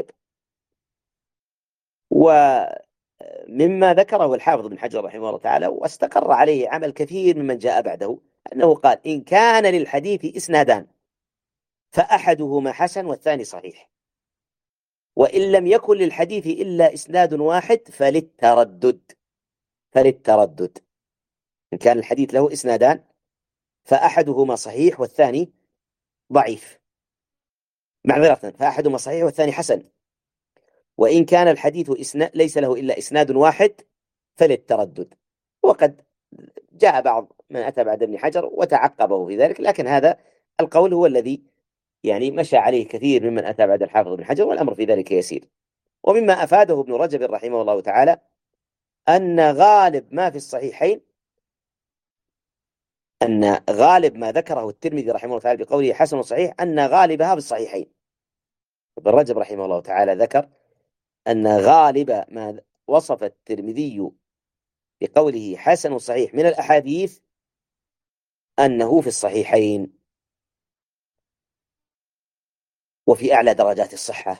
ومما ذكره الحافظ بن حجر رحمه الله تعالى واستقر عليه عمل كثير ممن جاء بعده، أنه قال: إن كان للحديث إسنادان فأحدهما حسن والثاني صحيح، وإن لم يكن للحديث إلا إسناد واحد فللتردد. فللتردد إن كان الحديث له إسنادان فأحدهما صحيح والثاني ضعيف، معذرة، فأحدهما صحيح والثاني حسن. وإن كان الحديث إسنا... ليس له إلا إسناد واحد فللتردد. وقد جاء بعض من أتى بعد ابن حجر وتعقبه في ذلك، لكن هذا القول هو الذي يعني مشى عليه كثير ممن أتى بعد الحافظ بن حجر، والأمر في ذلك يسير. ومما أفاده ابن رجب رحمه الله تعالى أن غالب ما في الصحيحين، أن غالب ما ذكره الترمذي رحمه الله تعالى بقوله حسن صحيح، أن غالبها في الصحيحين. ابن رجب رحمه الله تعالى ذكر أن غالب ما وصف الترمذي بقوله حسن صحيح من الأحاديث أنه في الصحيحين وفي أعلى درجات الصحة.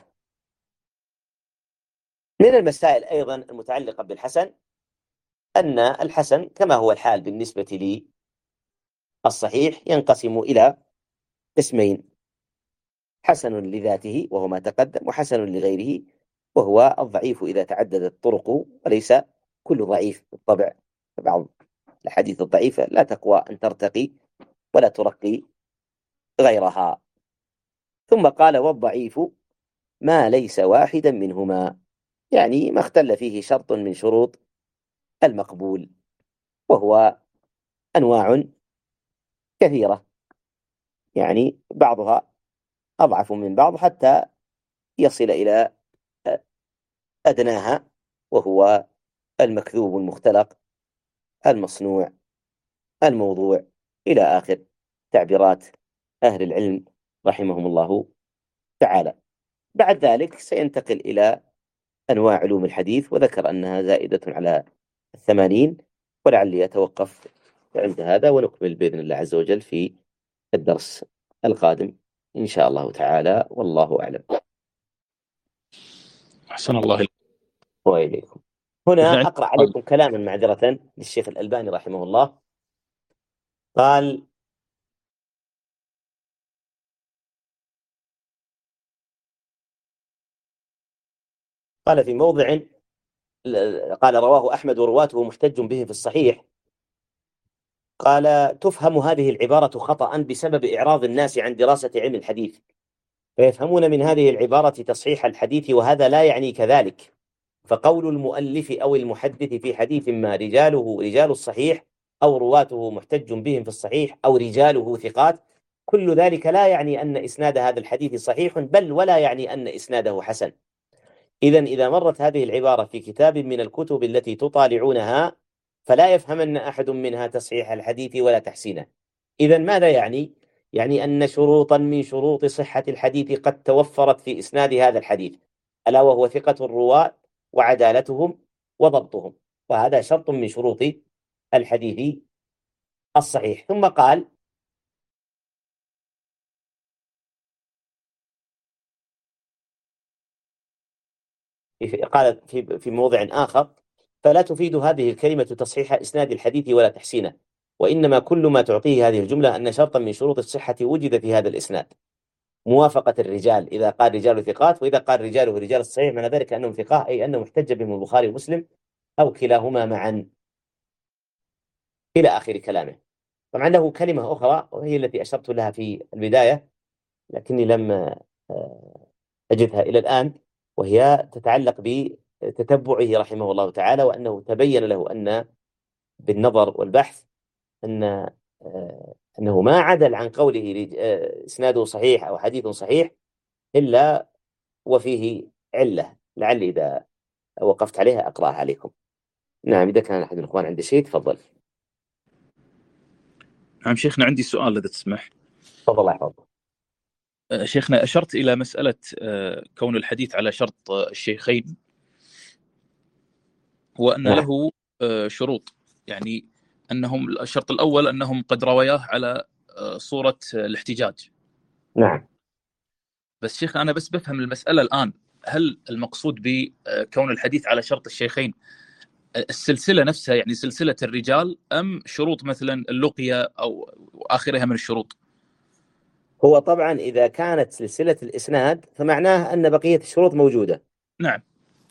من المسائل أيضا المتعلقة بالحسن أن الحسن كما هو الحال بالنسبة للصحيح ينقسم إلى قسمين: حسن لذاته وهو ما تقدم، وحسن لغيره وهو الضعيف إذا تعددت طرقه، وليس كل ضعيف بالطبع. بعض الحديث الضعيفة لا تقوى أن ترتقي ولا ترقي غيرها. ثم قال: والضعيف ما ليس واحدا منهما، يعني ما اختل فيه شرط من شروط المقبول، وهو أنواع كثيرة، يعني بعضها أضعف من بعض حتى يصل إلى أدناها، وهو المكذوب المختلق المصنوع الموضوع إلى آخر تعبيرات أهل العلم رحمهم الله تعالى. بعد ذلك سينتقل إلى أنواع علوم الحديث، وذكر أنها زائدة على الثمانين، ولعلي أتوقف عند هذا ونكمل بإذن الله عز وجل في الدرس القادم إن شاء الله تعالى، والله أعلم. أحسن الله إليك وإليكم. هنا إذا أقرأ عليكم كلاما معذرة للشيخ الألباني رحمه الله. قال: قال في موضع، قال: رواه أحمد ورواته محتج به في الصحيح. قال: تفهم هذه العبارة خطأ بسبب إعراض الناس عن دراسة علم الحديث، فيفهمون من هذه العبارة تصحيح الحديث، وهذا لا يعني كذلك. فقول المؤلف أو المحدث في حديث ما رجاله رجال الصحيح، أو رواته محتج بهم في الصحيح، أو رجاله ثقات، كل ذلك لا يعني أن إسناد هذا الحديث صحيح، بل ولا يعني أن إسناده حسن. إذن إذا مرت هذه العبارة في كتاب من الكتب التي تطالعونها، فلا يفهمن أحد منها تصحيح الحديث ولا تحسينه. إذن ماذا يعني؟ يعني أن شروطا من شروط صحة الحديث قد توفرت في إسناد هذا الحديث، ألا وهو ثقة الرواة وعدالتهم وضبطهم، وهذا شرط من شروط الحديث الصحيح. ثم قال: قال في في موضع آخر: فلا تفيد هذه الكلمة تصحيح إسناد الحديث ولا تحسينه، وإنما كل ما تعطيه هذه الجملة أن شرطا من شروط الصحة وجد في هذا الإسناد: موافقة الرجال، إذا قال رجال ثقات، وإذا قال رجاله رجال الصحيح معنى ذلك أنهم ثقات، أي أنه محتج بهم البخاري ومسلم أو كلاهما معا، إلى آخر كلامه. طبعا له كلمة أخرى وهي التي أشرت لها في البداية، لكني لم أجدها إلى الآن، وهي تتعلق بتتبعه رحمه الله تعالى، وأنه تبين له أن بالنظر والبحث أن أنه ما عدل عن قوله إسناده صحيح أو حديث صحيح إلا وفيه علة، لعلي إذا وقفت عليها أقرأها عليكم. نعم، إذا كان أحد الأخوان عنده شيء تفضل. نعم شيخنا، عندي سؤال إذا تسمح. تفضل الله يحفظك. شيخنا، أشرت إلى مسألة كون الحديث على شرط الشيخين، هو أن نعم. له شروط، يعني أنهم الشرط الأول أنهم قد رواياه على صورة الاحتجاج. نعم. بس شيخنا أنا بس بفهم المسألة الآن، هل المقصود بكون الحديث على شرط الشيخين السلسلة نفسها، يعني سلسلة الرجال، أم شروط مثلا اللقية أو آخرها من الشروط؟ هو طبعا إذا كانت سلسلة الإسناد فمعناه أن بقية الشروط موجودة. نعم.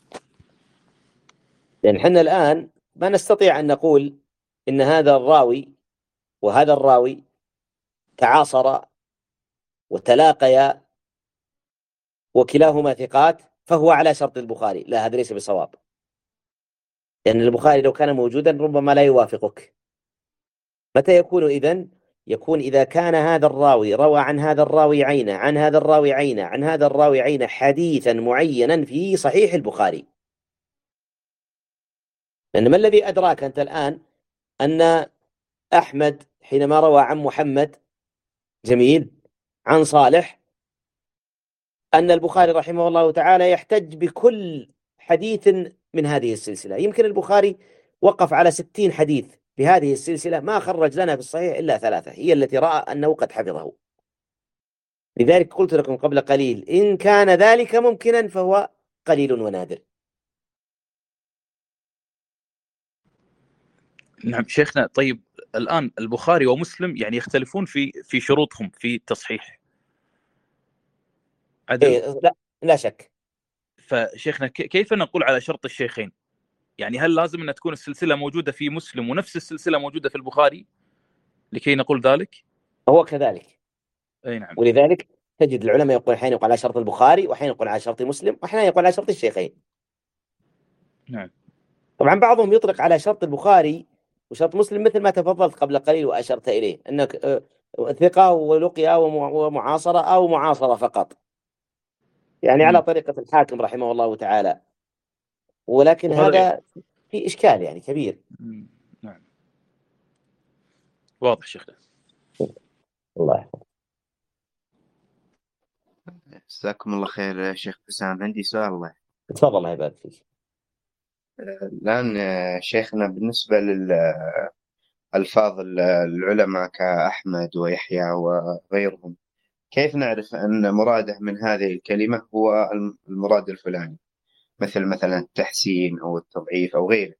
لأن حنا الآن ما نستطيع أن نقول إن هذا الراوي وهذا الراوي تعاصرا وتلاقيا وكلاهما ثقات فهو على شرط البخاري. لا، هذا ليس بصواب، لأن البخاري لو كان موجودا ربما لا يوافقك. متى يكون إذن؟ يكون إذا كان هذا الراوي روى عن هذا الراوي عينه عن هذا الراوي عينه عن هذا الراوي عينه حديثا معينا في صحيح البخاري. لأن ما الذي أدراك أنت الآن أن أحمد حينما روى عن محمد جميل عن صالح أن البخاري رحمه الله تعالى يحتج بكل حديث من هذه السلسلة؟ يمكن البخاري وقف على ستين حديث في هذه السلسلة، ما خرج لنا في الصحيح إلا ثلاثة هي التي رأى أنه قد حفظه. لذلك قلت لكم قبل قليل إن كان ذلك ممكنا فهو قليل ونادر. نعم شيخنا. طيب الآن البخاري ومسلم يعني يختلفون في في شروطهم في التصحيح عدل؟ إيه لا لا شك. فشيخنا كيف نقول على شرط الشيخين؟ يعني هل لازم أن تكون السلسلة موجودة في مسلم ونفس السلسلة موجودة في البخاري لكي نقول ذلك؟ هو كذلك. أي نعم. ولذلك تجد العلماء يقول أحيانا يقول على شرط البخاري وأحيانا يقول على شرط مسلم وأحيانا يقول على شرط الشيخين. نعم. طبعا بعضهم يطلق على شرط البخاري وشرط مسلم مثل ما تفضلت قبل قليل وأشرت إليه أنك ثقة ولقيا ومعاصرة أو معاصرة فقط، يعني م. على طريقة الحاكم رحمه الله تعالى. ولكن هذا في إشكال يعني كبير. م. نعم واضح شيخنا. الله يحفظك. جزاكم الله خير يا شيخ حسام. عندي سؤال. الله تفضل الله يبارك فيك. الآن شيخنا بالنسبة للألفاظ العلماء كأحمد ويحيى وغيرهم، كيف نعرف أن مراده من هذه الكلمة هو المراد الفلاني، مثل مثلا التحسين أو التضعيف أو غيره؟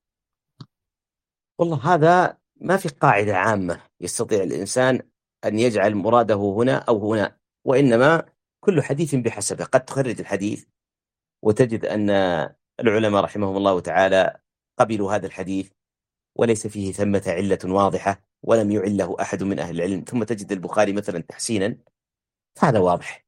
والله هذا ما في قاعدة عامة يستطيع الإنسان أن يجعل مراده هنا أو هنا، وإنما كل حديث بحسبه. قد تخرج الحديث وتجد أن العلماء رحمهم الله تعالى قبلوا هذا الحديث وليس فيه ثمة علة واضحة ولم يعله أحد من أهل العلم، ثم تجد البخاري مثلا تحسينا، فهذا واضح.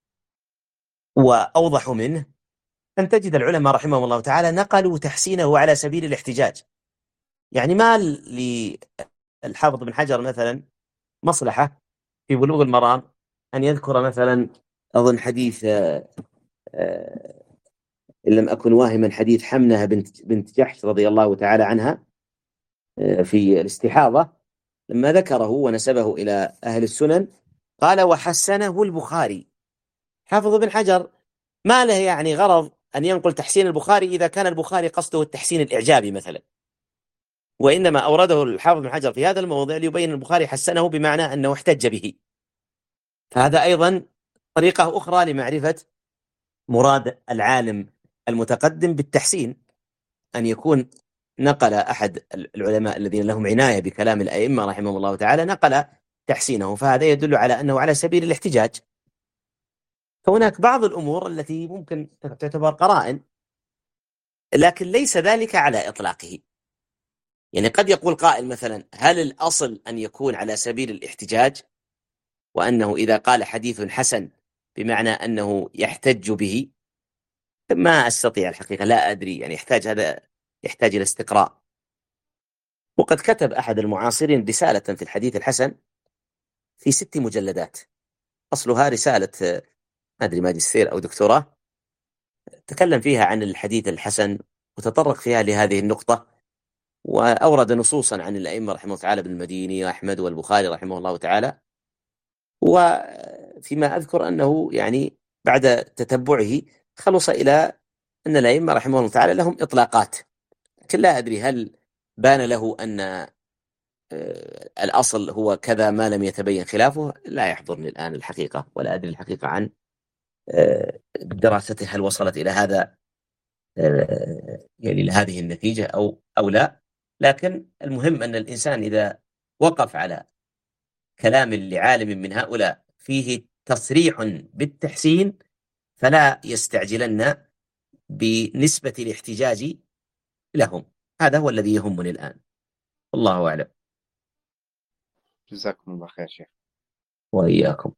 وأوضح منه أن تجد العلماء رحمهم الله تعالى نقلوا تحسينه على سبيل الاحتجاج. يعني ما للحافظ بن حجر مثلا مصلحة في بلوغ المرام أن يذكر مثلا أظن حديث إن لم أكن واهما حديث حمنة بنت بنت جحش رضي الله تعالى عنها في الاستحاضة، لما ذكره ونسبه إلى أهل السنن قال وحسنه البخاري. حافظ بن حجر ما له يعني غرض أن ينقل تحسين البخاري إذا كان البخاري قصده التحسين الإعجابي مثلا، وإنما أورده الحافظ بن حجر في هذا الموضع ليبين البخاري حسنه بمعنى أنه احتج به. فهذا أيضا طريقة أخرى لمعرفة مراد العالم المتقدم بالتحسين، أن يكون نقل أحد العلماء الذين لهم عناية بكلام الأئمة رحمهم الله تعالى نقل تحسينه، فهذا يدل على أنه على سبيل الاحتجاج. فهناك بعض الأمور التي ممكن تعتبر قرائن، لكن ليس ذلك على إطلاقه. يعني قد يقول قائل مثلا هل الأصل أن يكون على سبيل الاحتجاج، وأنه إذا قال حديث حسن بمعنى أنه يحتج به؟ ما أستطيع الحقيقة، لا أدري، يعني يحتاج هذا يحتاج إلى استقراء. وقد كتب أحد المعاصرين رسالة في الحديث الحسن في ست مجلدات، أصلها رسالة ما أدري ماجستير أو دكتوراه، تكلم فيها عن الحديث الحسن وتطرق فيها لهذه النقطة، وأورد نصوصا عن الأئمة رحمه الله تعالى ابن المديني وأحمد والبخاري رحمه الله تعالى. وفيما أذكر أنه يعني بعد تتبعه خلص إلى أن الأئمة رحمه الله تعالى لهم إطلاقات، لكن لا أدري هل بان له أن الأصل هو كذا ما لم يتبين خلافه. لا يحضرني الآن الحقيقة، ولا أدري الحقيقة عن دراسته هل وصلت إلى هذا يعني لهذه النتيجة أو أو لا. لكن المهم أن الإنسان إذا وقف على كلام لعالم من هؤلاء فيه تصريح بالتحسين فلا يستعجلن بنسبة الاحتجاج لهم. هذا هو الذي يهمني الآن، والله أعلم. جزاكم الله خير شيخ. وإياكم.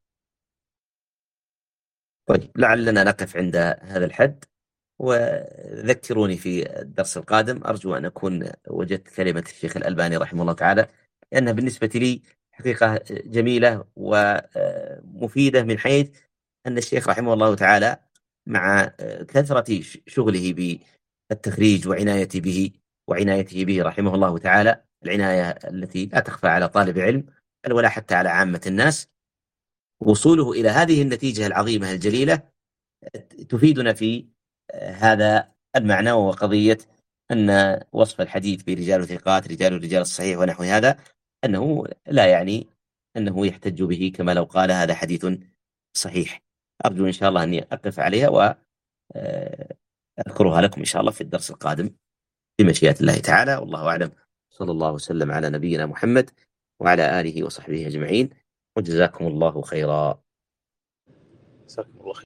طيب لعلنا نقف عند هذا الحد، وذكروني في الدرس القادم. أرجو أن أكون وجدت كلمة الشيخ الألباني رحمه الله تعالى، لأنها بالنسبة لي حقيقة جميلة ومفيدة، من حيث أن الشيخ رحمه الله تعالى مع كثرة شغله بالتخريج وعنايته به وعنايته به رحمه الله تعالى، العناية التي لا تخفى على طالب علم بل ولا حتى على عامة الناس، وصوله إلى هذه النتيجة العظيمة الجليلة تفيدنا في هذا المعنى، وهو قضية أن وصف الحديث برجال ثقات، رجال الرجال الصحيح ونحو هذا، أنه لا يعني أنه يحتج به كما لو قال هذا حديث صحيح. أرجو إن شاء الله أني أقف عليها وأذكرها لكم إن شاء الله في الدرس القادم بمشيئة الله تعالى، والله أعلم. صلى الله وسلم على نبينا محمد وعلى آله وصحبه أجمعين، وجزاكم الله خيرا. جزاكم الله خير.